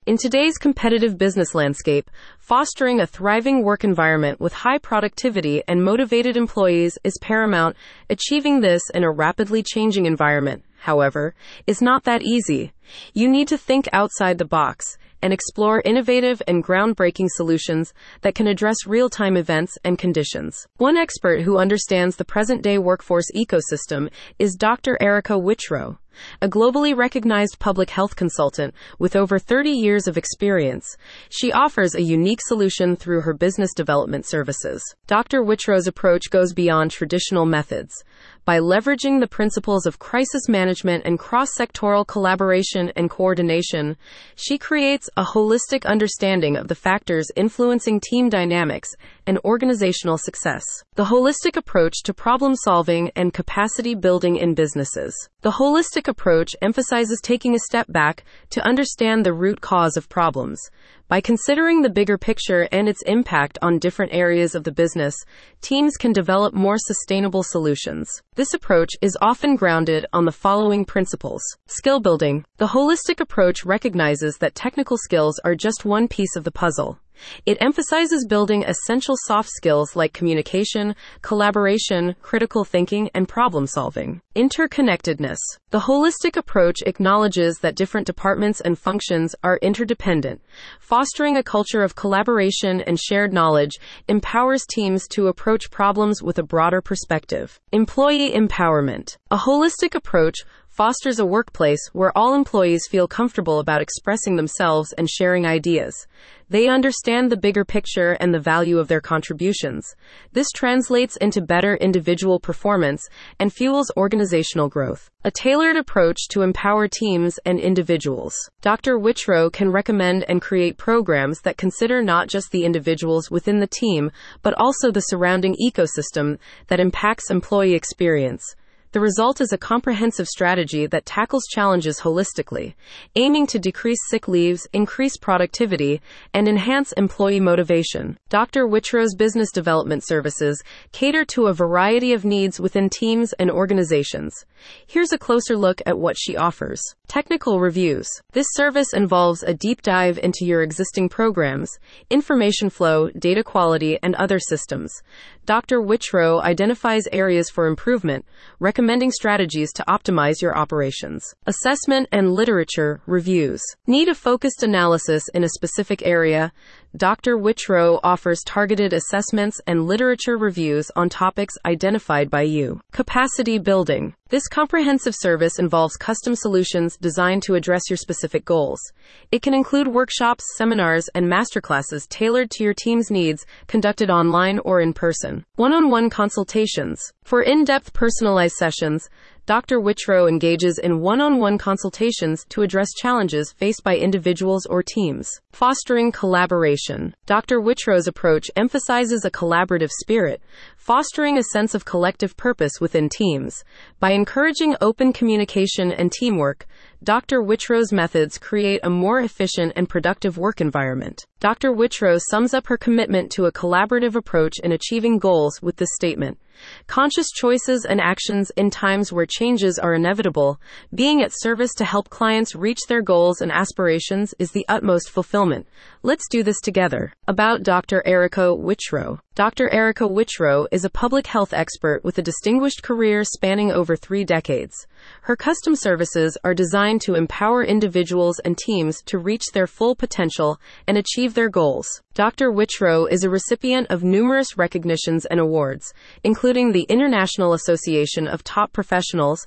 In today's competitive business landscape, fostering a thriving work environment with high productivity and motivated employees is paramount. Achieving this in a rapidly changing environment, however, is not that easy. You need to think outside the box and explore innovative and groundbreaking solutions that can address real-time events and conditions. One expert who understands the present-day workforce ecosystem is Dr. Erica Whitrow, a globally recognized public health consultant with over 30 years of experience. She offers a unique solution through her business development services. Dr. Whitrow's approach goes beyond traditional methods. By leveraging the principles of crisis management and cross-sectoral collaboration and coordination, she creates a holistic understanding of the factors influencing team dynamics and organizational success. The holistic approach to problem-solving and capacity building in businesses. The holistic approach emphasizes taking a step back to understand the root cause of problems. By considering the bigger picture and its impact on different areas of the business, teams can develop more sustainable solutions. This approach is often grounded on the following principles. Skill building. The holistic approach recognizes that technical skills are just one piece of the puzzle. It emphasizes building essential soft skills like communication, collaboration, critical thinking, and problem solving. Interconnectedness. The holistic approach acknowledges that different departments and functions are interdependent. Fostering a culture of collaboration and shared knowledge empowers teams to approach problems with a broader perspective. Employee empowerment. A holistic approach fosters a workplace where all employees feel comfortable about expressing themselves and sharing ideas. They understand the bigger picture and the value of their contributions. This translates into better individual performance and fuels organizational growth. A tailored approach to empower teams and individuals. Dr. Whitrow can recommend and create programs that consider not just the individuals within the team, but also the surrounding ecosystem that impacts employee experience. The result is a comprehensive strategy that tackles challenges holistically, aiming to decrease sick leaves, increase productivity, and enhance employee motivation. Dr. Whitrow's business development services cater to a variety of needs within teams and organizations. Here's a closer look at what she offers. Technical reviews. This service involves a deep dive into your existing programs, information flow, data quality, and other systems. Dr. Whitrow identifies areas for improvement, recommending strategies to optimize your operations. Assessment and literature reviews. Need a focused analysis in a specific area? Dr. Whitrow offers targeted assessments and literature reviews on topics identified by you. Capacity building. This comprehensive service involves custom solutions designed to address your specific goals. It can include workshops, seminars, and masterclasses tailored to your team's needs, conducted online or in person. One-on-one consultations. For in-depth personalized sessions, Dr. Whitrow engages in one-on-one consultations to address challenges faced by individuals or teams. Fostering collaboration. Dr. Whitrow's approach emphasizes a collaborative spirit, fostering a sense of collective purpose within teams. By encouraging open communication and teamwork, Dr. Whitrow's methods create a more efficient and productive work environment. Dr. Whitrow sums up her commitment to a collaborative approach in achieving goals with this statement. Conscious choices and actions in times where changes are inevitable, being at service to help clients reach their goals and aspirations is the utmost fulfillment. Let's do this together. About Dr. Erica Whitrow. Dr. Erica Whitrow is a public health expert with a distinguished career spanning over 3 decades. Her custom services are designed to empower individuals and teams to reach their full potential and achieve their goals. Dr. Whitrow is a recipient of numerous recognitions and awards, including the International Association of Top Professionals,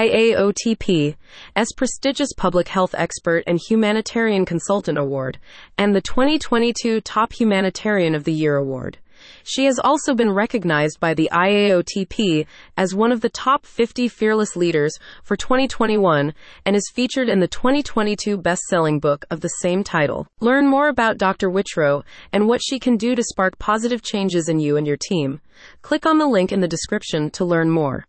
IAOTP,'s prestigious Public Health Expert and Humanitarian Consultant Award, and the 2022 Top Humanitarian of the Year Award. She has also been recognized by the IAOTP as one of the top 50 fearless leaders for 2021 and is featured in the 2022 best-selling book of the same title. Learn more about Dr. Whitrow and what she can do to spark positive changes in you and your team. Click on the link in the description to learn more.